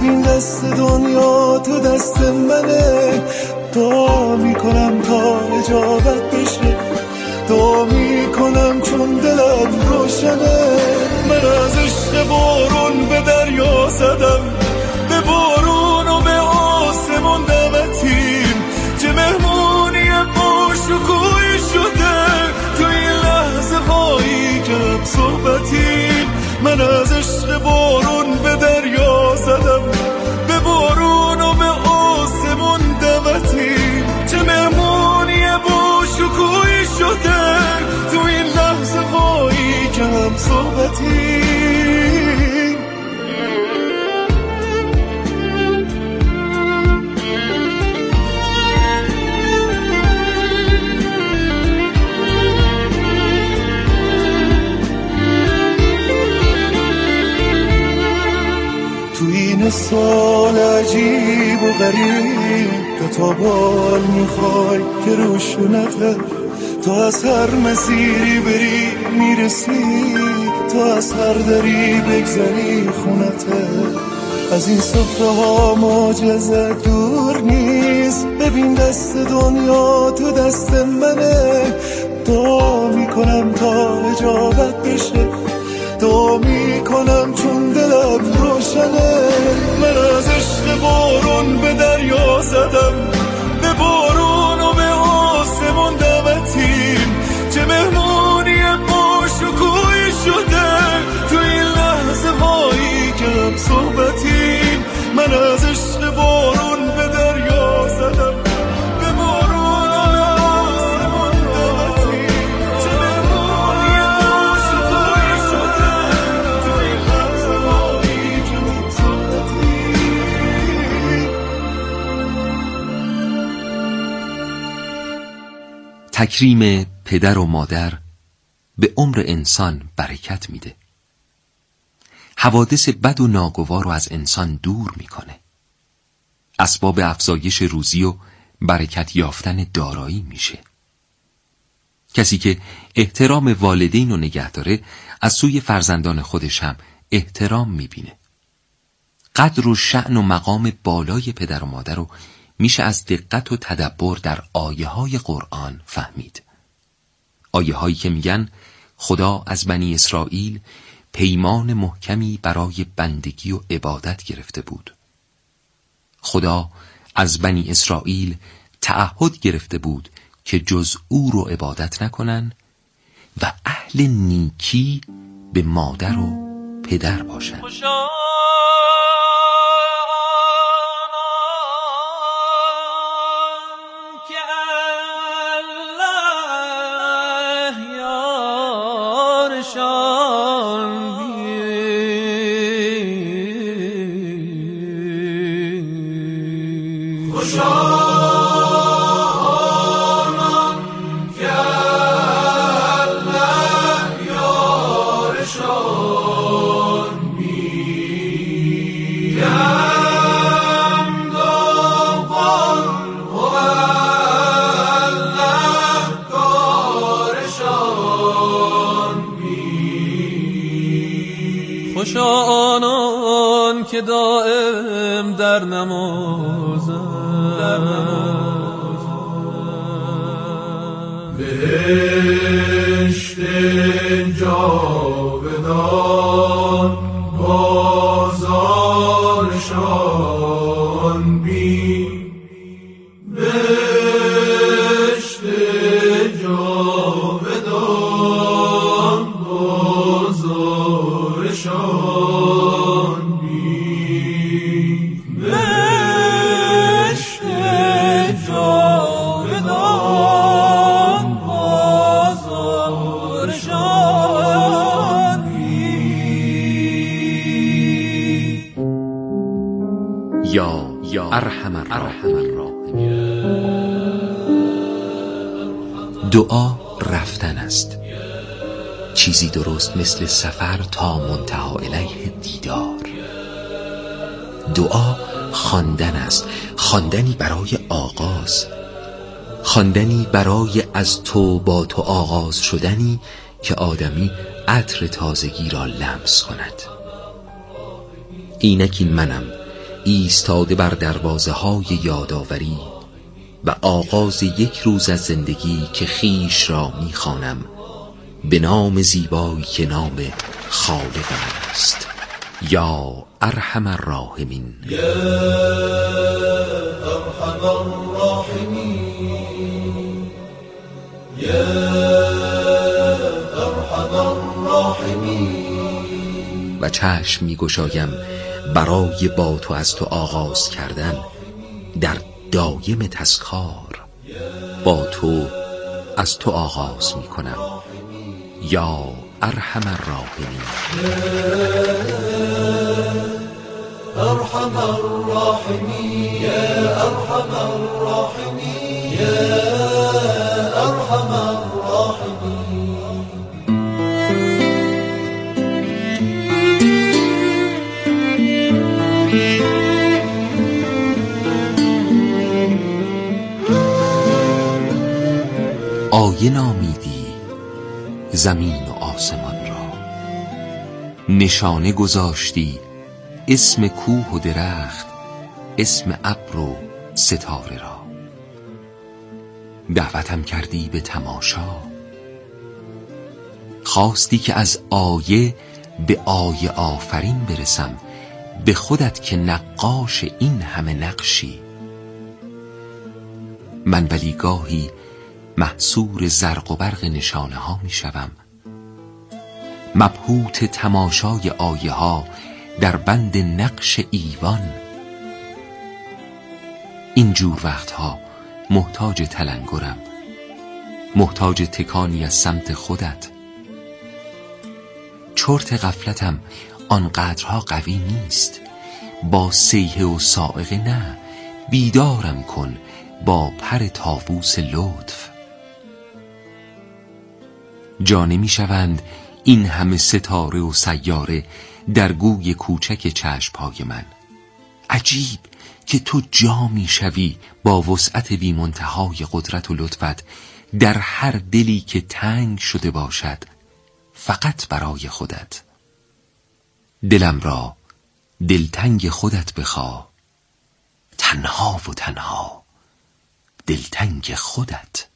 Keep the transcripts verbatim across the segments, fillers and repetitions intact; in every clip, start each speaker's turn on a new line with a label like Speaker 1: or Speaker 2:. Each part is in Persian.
Speaker 1: ببین دست دنیا تو دست منه، دعا میکنم تا اجابت بشه، دعا میکنم چون دلم روشنه. من از عشق بارون به دریا زدم، به بارون و به آسمون دمتیم، چه مهمونی با شکوهی شده تو این لحظه هایی که هم صحبتیم. من از عشق بارون به دریا زدم، به بارون و به آسمون دمتیم، چه مهمونی با شکوهی شده تو این لحظه هایی که هم صحبتیم. تو این سال عجیب و غریب که تا بال میخوای که روشونته، تو از هر مسیری بری میرسی، تو از هر دری بگذری خونته. از این صفحه ها معجزه دور نیست، ببین دست دنیا تو دست منه، دعا میکنم تا اجابت بشه، دعا میکنم چون دلم روشنه. من از عشق بارون به دریا زدم، به بارون و به آسمون دمتیم، چه مهمونی با شکوهی شده تو این لحظه هایی که هم صحبتیم. من از عشق بارون به دریا زدم، به بارون و به آسمون دمتیم، چه مهمونی با شکوهی شده تو این لحظه هایی که هم صحبتیم.
Speaker 2: تکریم پدر و مادر به عمر انسان برکت میده. حوادث بد و ناگوار رو از انسان دور میکنه. اسباب افزایش روزی و برکت یافتن دارایی میشه. کسی که احترام والدین رو نگه داره از سوی فرزندان خودش هم احترام میبینه. قدر و شأن و مقام بالای پدر و مادر رو میشه از دقت و تدبر در آیه های قرآن فهمید. آیه هایی که میگن خدا از بنی اسرائیل پیمان محکمی برای بندگی و عبادت گرفته بود. خدا از بنی اسرائیل تعهد گرفته بود که جز او رو عبادت نکنن و اهل نیکی به مادر و پدر باشن.
Speaker 3: خوشا آنان که دائم در نمازند،
Speaker 1: بهشت جاودان بازارشان بین، بهشت جاودان بازارشان بین، بهشت جاودان بازارشان بین.
Speaker 2: یا یا ارحم الراحمین. دعا رفتن است، چیزی درست مثل سفر تا منتها الیه دیدار. دعا خواندن است، خواندنی برای آغاز، خواندنی برای از تو با تو آغاز شدنی که آدمی عطر تازگی را لمس کند. اینک این منم ایستاده بر دروازه های یادآوری و آغاز یک روز از زندگی که خیش را می‌خوانم به نام زیبایی که نام خالق من است. یا ارحم الراحمین،
Speaker 1: یا ارحم الراحمین، یا ارحم الراحمین.
Speaker 2: و چشم می‌گشایم برای با تو از تو آغاز کردن در دایم تذکار. با تو از تو آغاز می‌کنم. یا ارحم الراحمین،
Speaker 1: ارحم الراحمین، یا ارحم الراحمین، یا ارحم الراحمین.
Speaker 2: آیه نامیدی زمین و آسمان را، نشانه گذاشتی اسم کوه و درخت، اسم ابر و ستاره را. دعوتم کردی به تماشا، خواستی که از آیه به آیه آفرین برسم، به خودت که نقاش این همه نقشی. من ولی گاهی محصور زرق و برق نشانه ها می شوم، مبهوت تماشای آیه ها در بند نقش ایوان. اینجور وقتها محتاج تلنگرم، محتاج تکانی از سمت خودت. چرت غفلتم آنقدرها قوی نیست، با سیحه و صاعقه نه، بیدارم کن با پر طاووس لطف. جا نمی شوند این همه ستاره و سیاره در گوی کوچک چشم‌های من. عجیب که تو جا می شوی با وسعت بی منتهای قدرت و لطفت در هر دلی که تنگ شده باشد، فقط برای خودت. دلم را دلتنگ خودت بخواه، تنها و تنها دلتنگ خودت.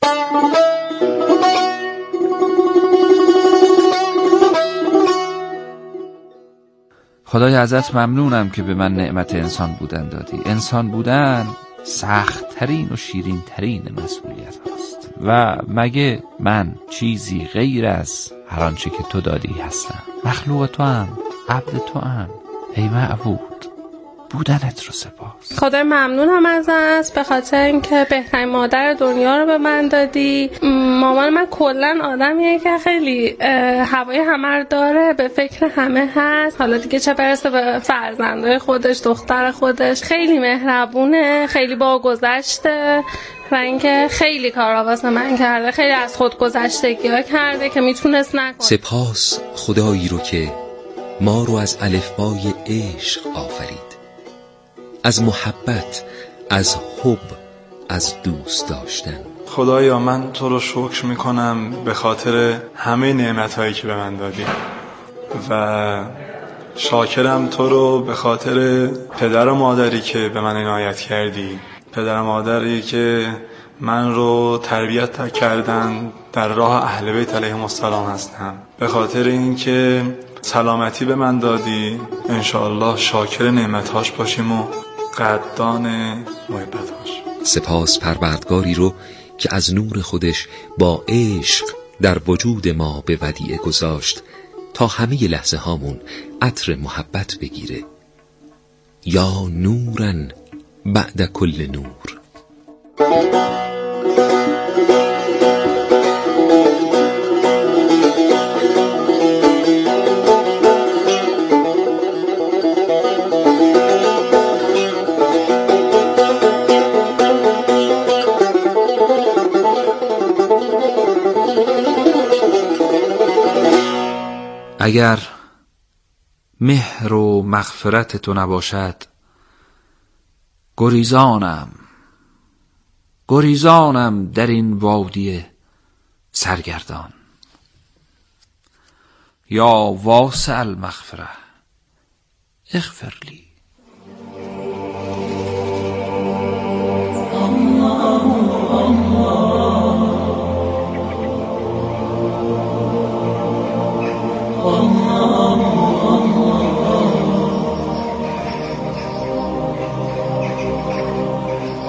Speaker 4: خدای ازت ممنونم که به من نعمت انسان بودن دادی. انسان بودن سخت ترین و شیرین ترین مسئولیت هاست و مگه من چیزی غیر از هر آنچه که تو دادی هستم؟ مخلوق تو هم، عبد تو هم. ای معبود، بودنت رو سپاس.
Speaker 5: خدای ممنونم ازت به خاطر اینکه بهترین مادر دنیا رو به من دادی. مامان من کلا آدمیه که خیلی هوای همه رو داره، به فکر همه هست، حالا دیگه چه برسه به فرزندای خودش، دختر خودش. خیلی مهربونه، خیلی با گذشته و اینکه خیلی کارا واسه من کرده، خیلی از خود گذشتگی‌ها کرده که میتونست نکنه.
Speaker 2: سپاس خدایی رو که ما رو از الفبای عشق آفرید، از محبت، از حب، از دوست داشتن.
Speaker 6: خدایا من تو رو شکر میکنم به خاطر همه نعمتهایی که به من دادی و شاکرم تو رو به خاطر پدر و مادری که به من عنایت کردی، پدر و مادری که من رو تربیت کردن در راه اهل بیت علیهم السلام هستم. به خاطر اینکه سلامتی به من دادی، انشاءالله شاکر نعمتهاش باشیم و قدردان محبتهاش.
Speaker 2: سپاس پروردگاری رو که از نور خودش با عشق در وجود ما به ودیعه گذاشت تا همه لحظه هامون عطر محبت بگیره. یا نورن بعد کل نور.
Speaker 4: اگر مهر و مغفرت تو نباشد، گریزانم گریزانم در این وادی سرگردان. یا واسع المغفره اغفر لی.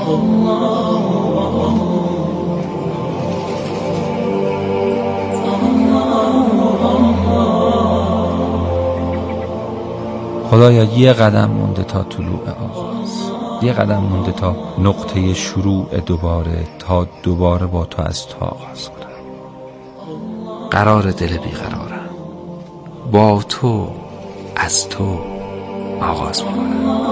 Speaker 4: خدایا یه قدم مونده تا طلوع آغاز، یه قدم مونده تا نقطه شروع دوباره، تا دوباره با تو از تو آغاز کنم. قرار دل بیقرارم، با تو از تو آغاز میکنم.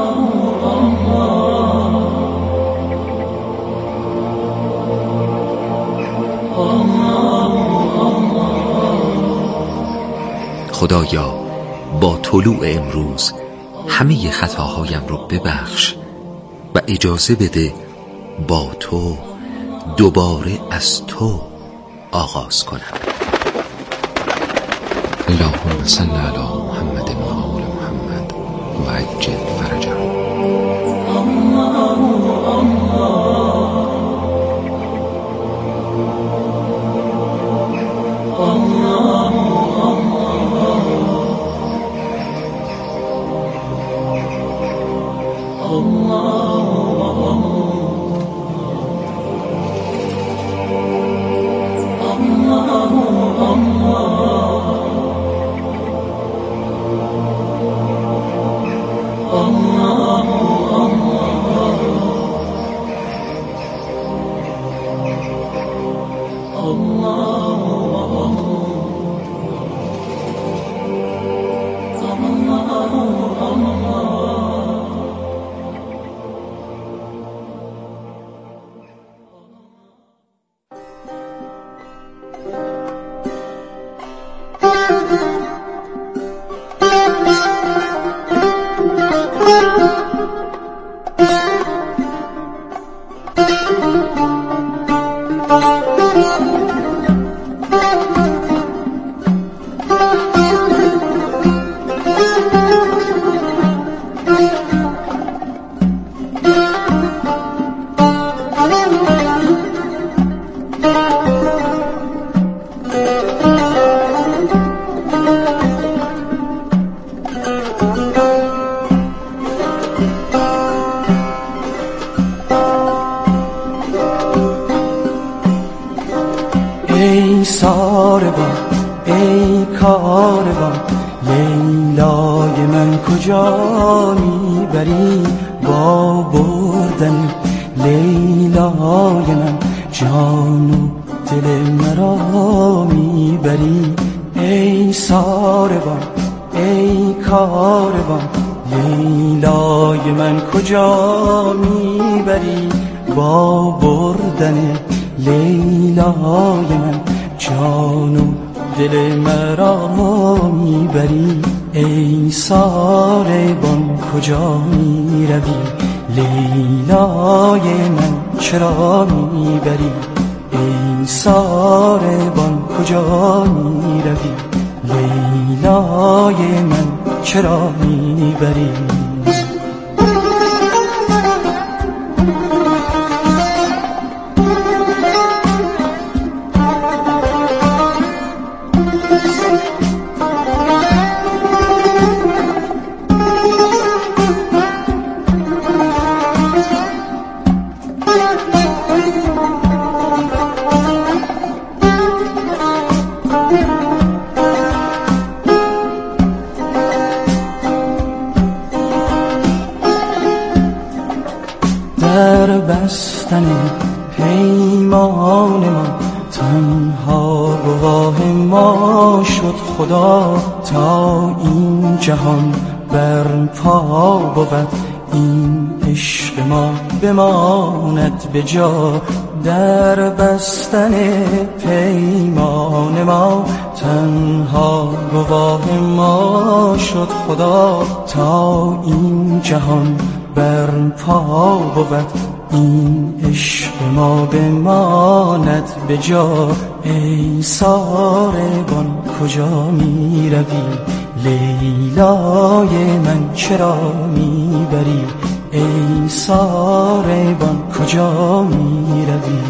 Speaker 2: خدایا با طلوع امروز همه خطاهایم رو ببخش و اجازه بده با تو دوباره از تو آغاز کنم. اللهم صل علی محمد و آل محمد و عجل فرجهم.
Speaker 7: ای ساربان ای کاروان لیلای من کجا میبری؟ با بردن لیلای من جان و دل مرا میبری. ای ساربان ای کاروان لیلای من کجا میبری؟ با بردن لیلای من جان و دل مرا میبری. ای ساربان کجا میروی؟ لیلای من چرا میبری؟ ای ساربان کجا میروی؟ لیلای من چرا میبری؟ در بستن پیمان ما تنها گواه ما شد خدا، تا این جهان برپا بود این عشق ما بماند به جا. در بستن پیمان ما تنها گواه ما شد خدا، تا این جهان برپا بود این عشق ما بماند به جا. ای ساربان کجا می روی؟ لیلای من چرا می بری؟ ای ساربان کجا می روی؟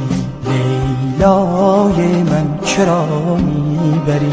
Speaker 7: لیلای من چرا می بری؟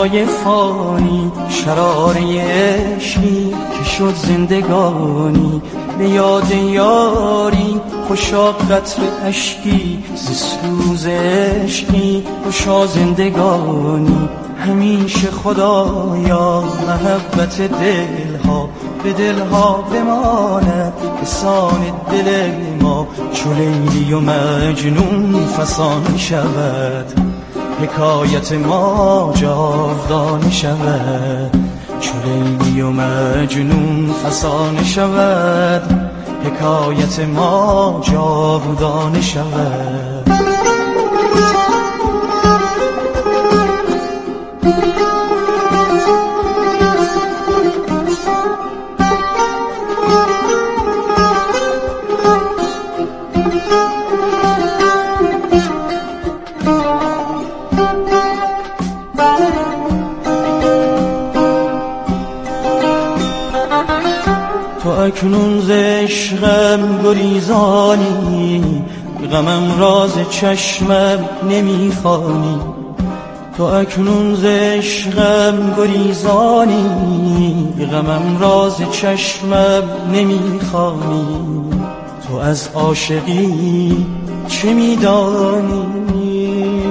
Speaker 7: دنیای فانی، شراره عشقی که شد زندگانی. به یاد یاری خوشا قطر اشکی، ز سوز عشقی خوشا زندگانی. همیشه خدایا محبت دلها به دلها بماند، بسان دل ما چو لیلی و مجنون فسان شود. حکایت ما جاودانه شود، چو لیلی و مجنون فسانه شود. حکایت ما جاودانه شود. تو اکنون ز عشقم گریزانی، غمم راز چشمم نمیخوانی. تو اکنون ز عشقم گریزانی، غمم راز چشمم نمیخوانی. تو از عاشقی چه میدانی؟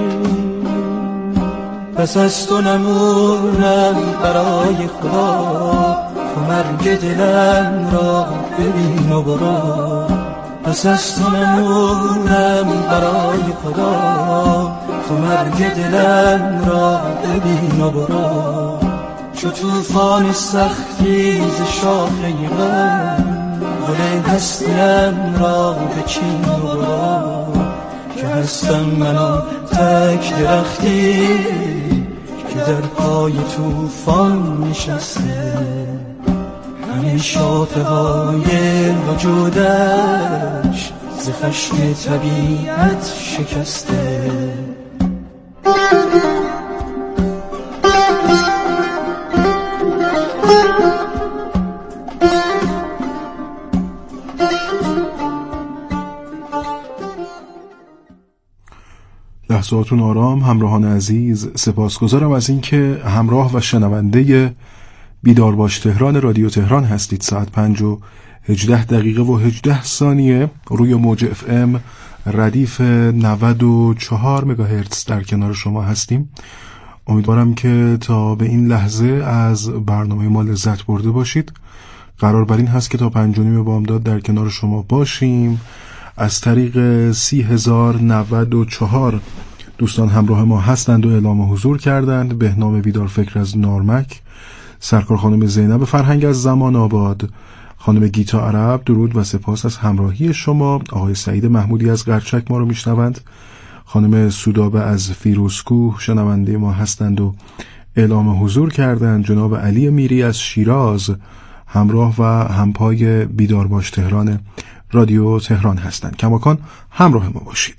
Speaker 7: پس از تو نمونم برای خدا، تو مرگ دلم را ببین و برو. پس از تو نمونم برای خدا، تو مرگ دلم را ببین و برو. چو توفان سختی ز شاخه غم، گل هستیم را بچین و برو. که هستم من تک درختی که در پای توفان نشسته، همه شاخه های وجودش ز خشم طبیعت شکسته.
Speaker 8: لحظاتون آرام همراهان عزیز، سپاسگزارم از اینکه همراه و شنونده بیدار باش تهران رادیو تهران هستید. ساعت پنج و هجده دقیقه و هجده ثانیه روی موج اف ام ردیف نود و چهار مگاهرتز در کنار شما هستیم. امیدوارم که تا به این لحظه از برنامه ما لذت برده باشید. قرار بر این هست که تا پنج و نیم بامداد در کنار شما باشیم. از طریق سی هزار نود و چهار دوستان همراه ما هستند و اعلام حضور کردند. بهنام بیدار فکر از نارمک، سرکار خانم زینب فرهنگ از زمان آباد، خانم گیتا عرب، درود و سپاس از همراهی شما. آقای سعید محمودی از قرچک ما رو میشنوند. خانم سودابه از فیروزکوه شنونده ما هستند و اعلام حضور کردند. جناب علی میری از شیراز همراه و همپای بیدار باش تهران رادیو تهران هستند. کماکان همراه ما باشید.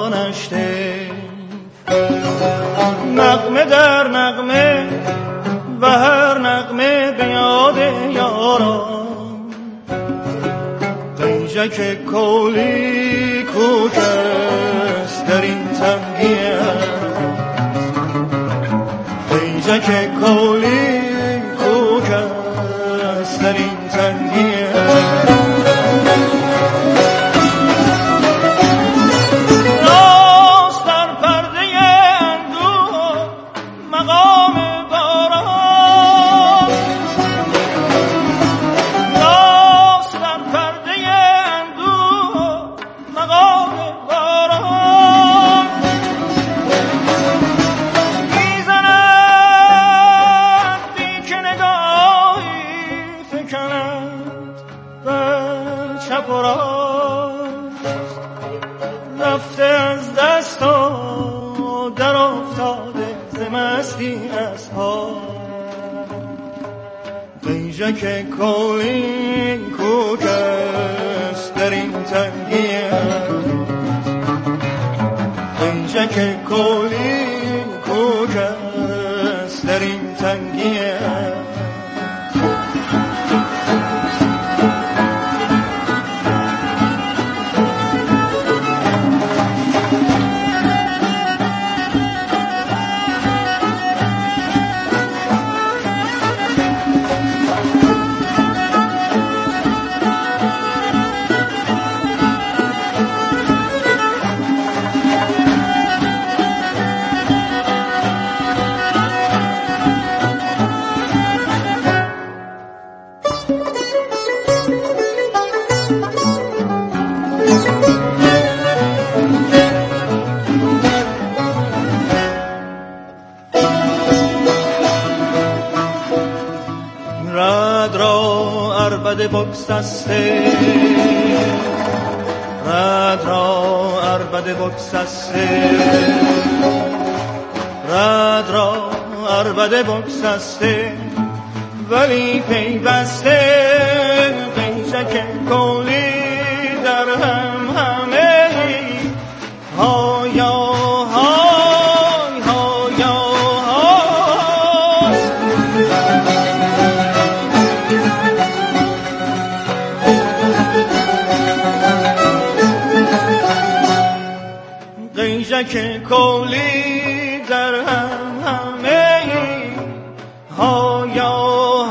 Speaker 7: نشته نغمه در نغمه و هر نغمه به یاد یاران قیژک کولی کوکست در این تنگیه قیژک کولی کوکست در این تنگیه رفته از دست و در افتاده ز مستی اسها قیژک کولی کوکست در این تنگیه قیژک کولی کوکست در این تنگیه رد را عربده بگسسته رد را عربده بگسسته رد را عربده بگسسته ولی پیوسته قیژک کولی در هم همه هایا های هایا های قیژک کولی در هم همه هایا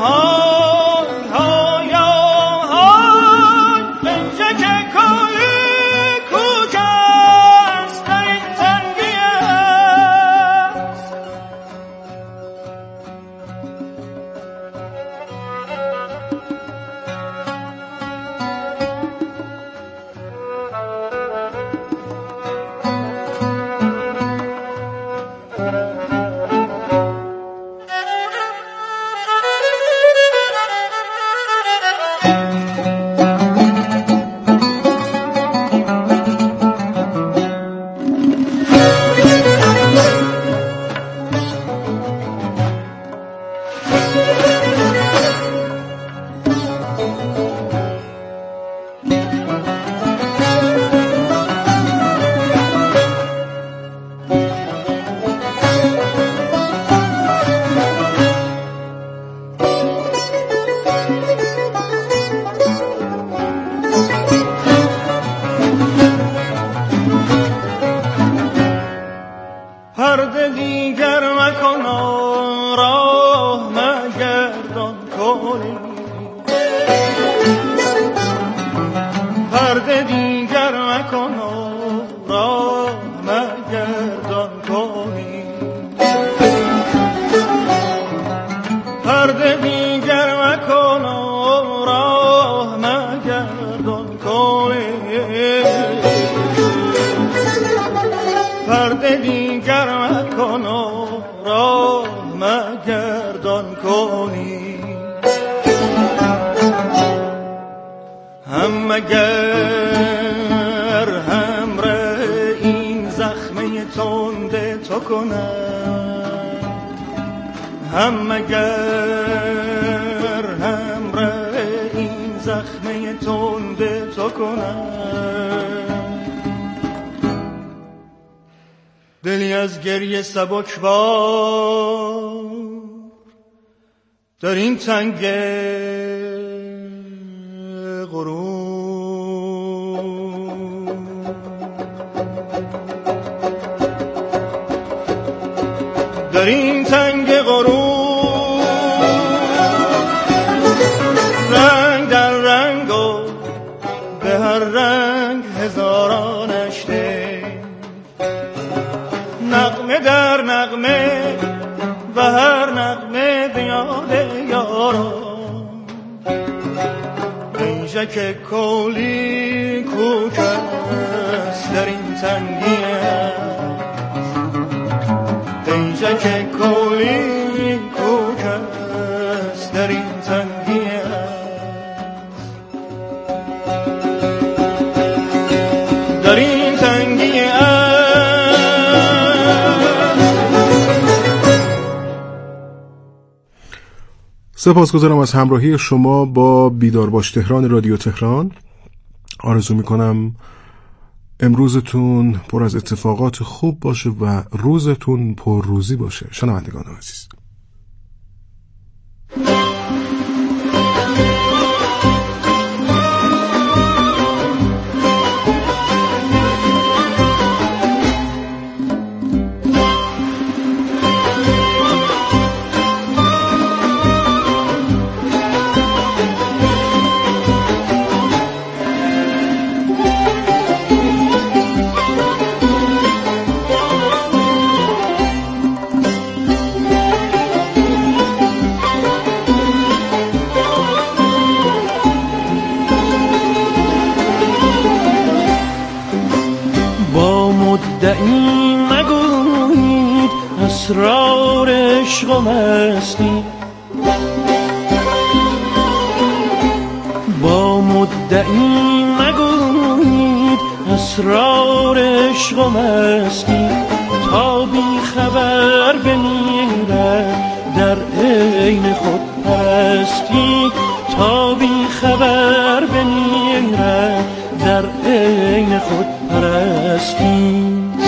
Speaker 7: پرده دیگر مکن راه مگردان کولی پرده دیگر مکن راه مگردان کولی پرده دیگر مکن راه مگردان کولی پرده دیگر مکن راه مگردان کنی هم مگر همره این زخمه تنده تو کنم هم مگر همره این زخمه تنده تو کنم دلی از گریه سبکبار در این تنگ غروب، در این تنگ غروب رنگ در رنگ و به هر رنگ هزاران اشته، نغمه در نغمه و هر نغمه به یاد یاران، اینجا کولی کوکست در این تنگی اینجا که کولی کوکست در این تنگی در این تنگی
Speaker 8: سپاسگزارم از همراهی شما با بیدار باش تهران رادیو تهران. آرزو میکنم امروزتون پر از اتفاقات خوب باشه و روزتون پر روزی باشه. شنوندگان عزیز،
Speaker 7: مدعی مگویید اسرار عشق و مستی، با مدعی مگویید اسرار عشق و مستی، تا بی خبر بمیره در عین خود پرستی، تا بی خبر بمیره در عین خود پرستی.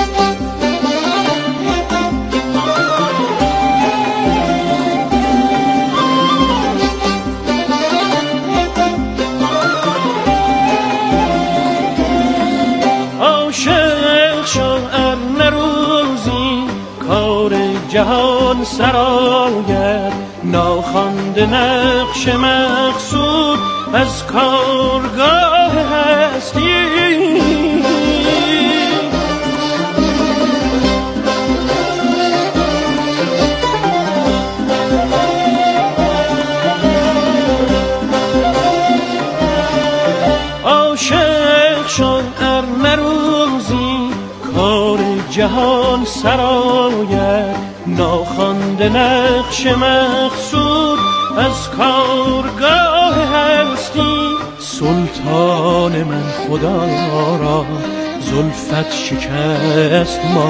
Speaker 7: عاشق شو ار نروزی کار جهان سرآید، ناخوانده نقش مقصود از کارگاه هستی. عاشق شد ار نروزی کار جهان سرآید، ناخوانده نقش مقصود از کارگاه هستی. سلطان من خدا را زلفت شکست ما